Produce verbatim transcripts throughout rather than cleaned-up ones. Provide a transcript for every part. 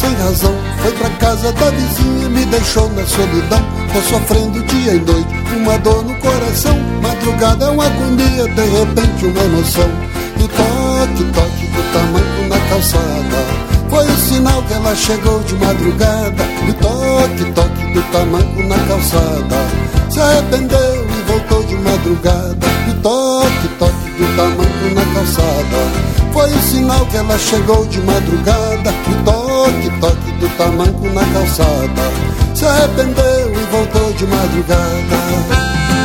sem razão, foi pra casa da vizinha, me deixou na solidão. Tô sofrendo dia e noite, uma dor no coração. Madrugada é uma agonia, de repente uma emoção. E toque, toque do tamanco na calçada, foi o sinal que ela chegou de madrugada. E toque, toque do tamanco na calçada, se arrependeu e voltou de madrugada. E toque, toque do tamanco na calçada, foi o sinal que ela chegou de madrugada. E toque, toque do tamanco na calçada, se arrependeu e voltou de madrugada.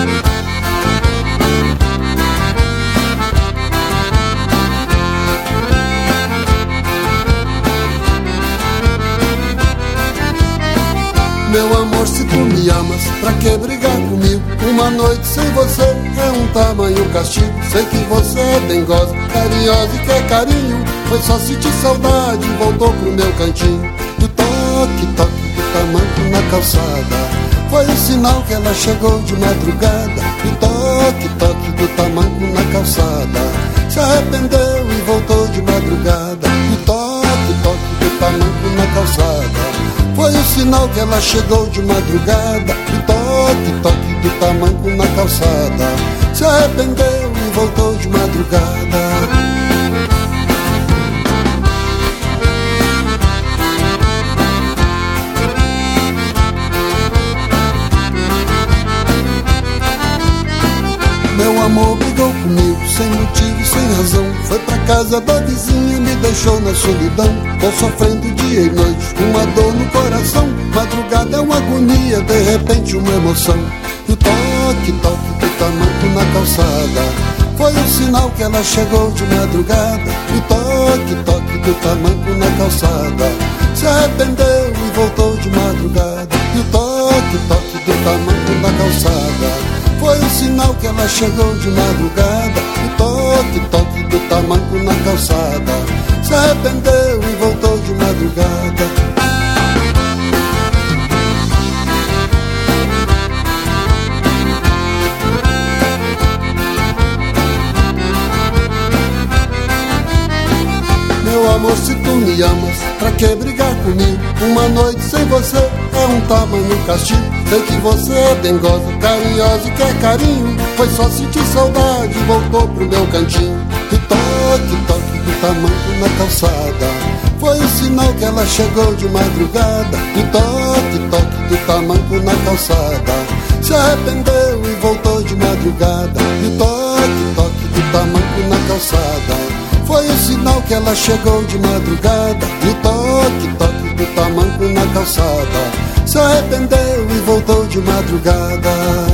Meu amor, se tu me amas, pra que brigar comigo? Uma noite sem você é um tamanho castigo. Sei que você é dengosa, carinhosa e quer carinho. Foi só sentir saudade e voltou pro meu cantinho. E toque, toque do tamanco na calçada, foi o sinal que ela chegou de madrugada. E toque, toque do tamanco na calçada, se arrependeu e voltou de madrugada. E toque, toque do tamanco na calçada, foi o sinal que ela chegou de madrugada. E toque, toque do tamanco na calçada, se arrependeu e voltou de madrugada. Meu amor brigou comigo, sem motivo, sem razão. Foi pra casa da vizinha, me deixou na solidão. Tô sofrendo dia e noite, uma dor no coração. Madrugada é uma agonia, de repente uma emoção. E o toque, toque do tamanco na calçada, foi o sinal que ela chegou de madrugada. E o toque, toque do tamanco na calçada, se arrependeu e voltou de madrugada. E o toque, toque do tamanco na calçada, foi o sinal que ela chegou de madrugada. E toque, toque do tamanco na calçada, se arrependeu e voltou de madrugada. Meu amor, se tu me amas, pra que brigar comigo? Uma noite sem você é um tamanho castigo. Sei que você é dengosa, carinhosa e quer carinho. Foi só sentir saudade e voltou pro meu cantinho. E toque, toque do tamanco na calçada, foi o sinal que ela chegou de madrugada. E toque, toque do tamanco na calçada, se arrependeu e voltou de madrugada. E toque, toque do tamanco na calçada, foi o sinal que ela chegou de madrugada. E toque, toque do tamanco na calçada, se arrependeu e voltou de madrugada.